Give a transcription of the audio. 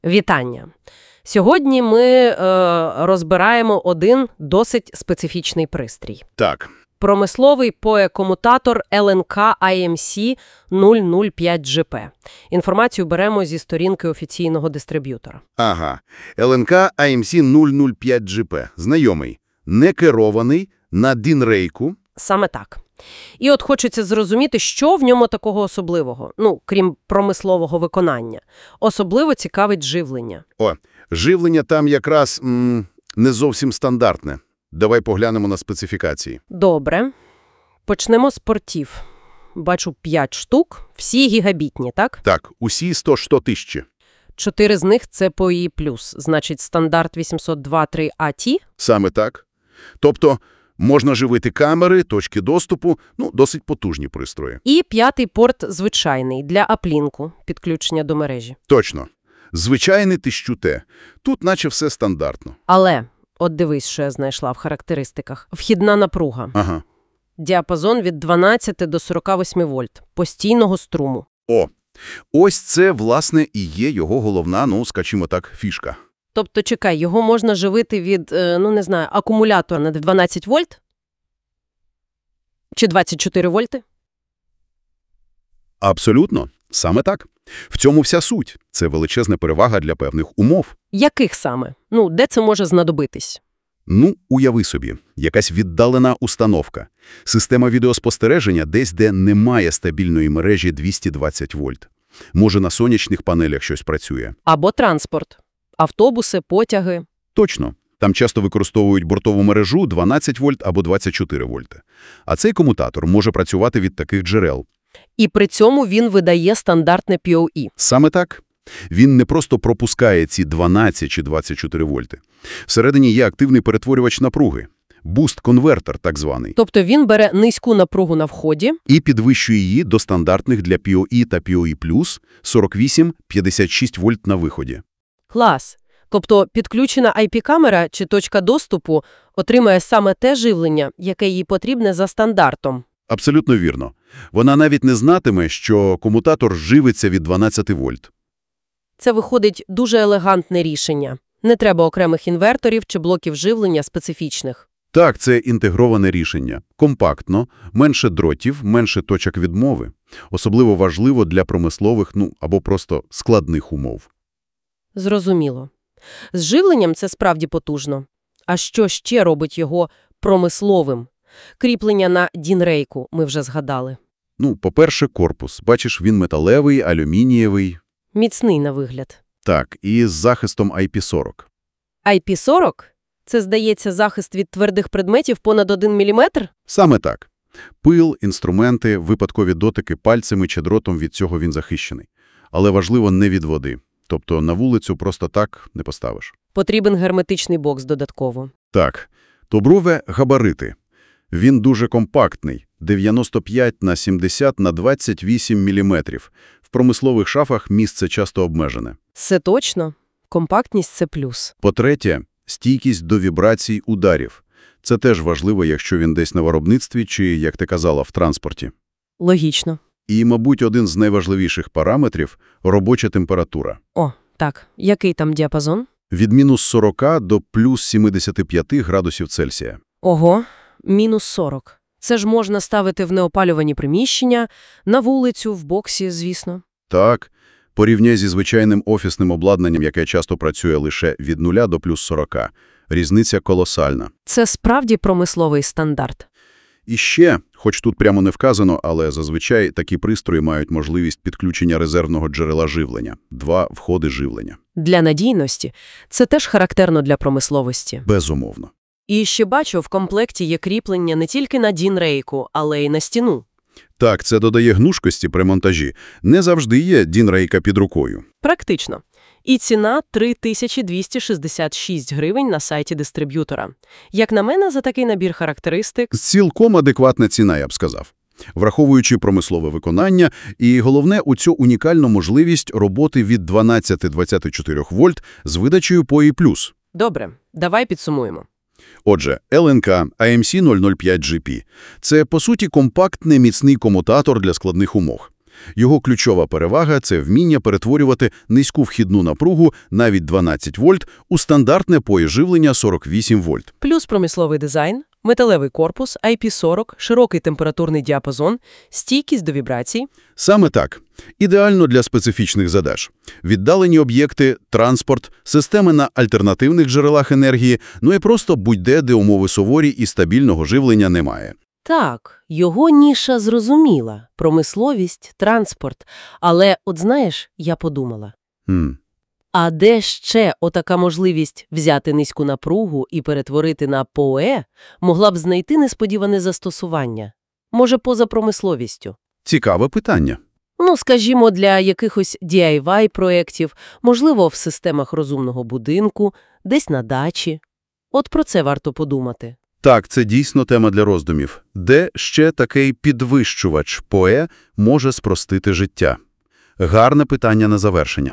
Вітання! Сьогодні ми розбираємо один досить специфічний пристрій. Так. Промисловий PoE-комутатор LNK IMC 005GP. Інформацію беремо зі сторінки офіційного дистриб'ютора. Ага. LNK IMC 005GP. Знайомий. Не керований, на DIN-рейку. Саме так. І от хочеться зрозуміти, що в ньому такого особливого, крім промислового виконання. Особливо цікавить живлення. Живлення там якраз не зовсім стандартне. Давай поглянемо на специфікації. Добре. Почнемо з портів. Бачу 5 штук, всі гігабітні, так? Так, усі 100 тисячі. 4 з них – це PoE+, значить стандарт 802.3AT? Саме так. Тобто можна живити камери, точки доступу, досить потужні пристрої. І 5-й порт звичайний, для аплінку, підключення до мережі. Точно. Звичайний 1000T. Тут наче все стандартно. Але, от дивись, що я знайшла в характеристиках. Вхідна напруга. Ага. Діапазон від 12 до 48 вольт. Постійного струму. Ось це, власне, і є його головна, скажімо так, фішка. Тобто, чекай, його можна живити від, акумулятора на 12 вольт? Чи 24 вольти? Абсолютно. Саме так. В цьому вся суть. Це величезна перевага для певних умов. Яких саме? Де це може знадобитись? Уяви собі, якась віддалена установка. Система відеоспостереження десь, де немає стабільної мережі 220 вольт. Може, на сонячних панелях щось працює. Або транспорт. Автобуси, потяги. Точно. Там часто використовують бортову мережу 12 вольт або 24 вольти. А цей комутатор може працювати від таких джерел. І при цьому він видає стандартне PoE. Саме так. Він не просто пропускає ці 12 чи 24 вольти. Всередині є активний перетворювач напруги. Буст-конвертер так званий. Тобто він бере низьку напругу на вході І підвищує її до стандартних для PoE та PoE+, 48-56 вольт на виході. Клас. Тобто підключена IP-камера чи точка доступу отримає саме те живлення, яке їй потрібне за стандартом. Абсолютно вірно. Вона навіть не знатиме, що комутатор живиться від 12 вольт. Це виходить дуже елегантне рішення. Не треба окремих інверторів чи блоків живлення специфічних. Так, це інтегроване рішення. Компактно, менше дротів, менше точок відмови. Особливо важливо для промислових, або просто складних умов. Зрозуміло. З живленням це справді потужно. А що ще робить його промисловим? Кріплення на DIN-рейку ми вже згадали. По-перше, корпус. Бачиш, він металевий, алюмінієвий. Міцний на вигляд. Так, і з захистом IP40. IP40? Це, здається, захист від твердих предметів понад 1 мм? Саме так. Пил, інструменти, випадкові дотики пальцями чи дротом від цього він захищений. Але важливо не від води. Тобто на вулицю просто так не поставиш. Потрібен герметичний бокс додатково. Так. Тоброве – габарити. Він дуже компактний – 95 на 70 на 28 мм. В промислових шафах місце часто обмежене. Це точно. Компактність – це плюс. По-третє, стійкість до вібрацій ударів. Це теж важливо, якщо він десь на виробництві чи, як ти казала, в транспорті. Логічно. І, мабуть, один з найважливіших параметрів – робоча температура. Так. Який там діапазон? Від мінус 40 до плюс 75 градусів Цельсія. Ого, мінус 40. Це ж можна ставити в неопалювані приміщення, на вулицю, в боксі, звісно. Так, порівняй зі звичайним офісним обладнанням, яке часто працює лише від 0 до плюс 40. Різниця колосальна. Це справді промисловий стандарт. І ще, хоч тут прямо не вказано, але зазвичай такі пристрої мають можливість підключення резервного джерела живлення. 2 входи живлення. Для надійності це теж характерно для промисловості. Безумовно. І ще бачу, в комплекті є кріплення не тільки на DIN-рейку, але й на стіну. Так, це додає гнучкості при монтажі. Не завжди є DIN-рейка під рукою. Практично. І ціна 3266 гривень на сайті дистриб'ютора. Як на мене, за такий набір характеристик... Цілком адекватна ціна, я б сказав. Враховуючи промислове виконання і, головне, у цю унікальну можливість роботи від 12-24 вольт з видачею PoE+. Добре, давай підсумуємо. Отже, LNK IMC 005GP – це, по суті, компактний міцний комутатор для складних умов. Його ключова перевага – це вміння перетворювати низьку вхідну напругу, навіть 12 вольт, у стандартне поєживлення 48 вольт. Плюс промисловий дизайн, металевий корпус, IP40, широкий температурний діапазон, стійкість до вібрацій. Саме так. Ідеально для специфічних задач. Віддалені об'єкти, транспорт, системи на альтернативних джерелах енергії, ну і просто будь-де, де умови суворі і стабільного живлення немає. Так, його ніша зрозуміла. Промисловість, транспорт. Але, от знаєш, я подумала. А де ще отака можливість взяти низьку напругу і перетворити на ПОЕ могла б знайти несподіване застосування? Може, поза промисловістю? Цікаве питання. Ну, скажімо, для якихось DIY-проєктів, можливо, в системах розумного будинку, десь на дачі. От про це варто подумати. Так, це дійсно тема для роздумів. Де ще такий підвищувач ПОЕ може спростити життя? Гарне питання на завершення.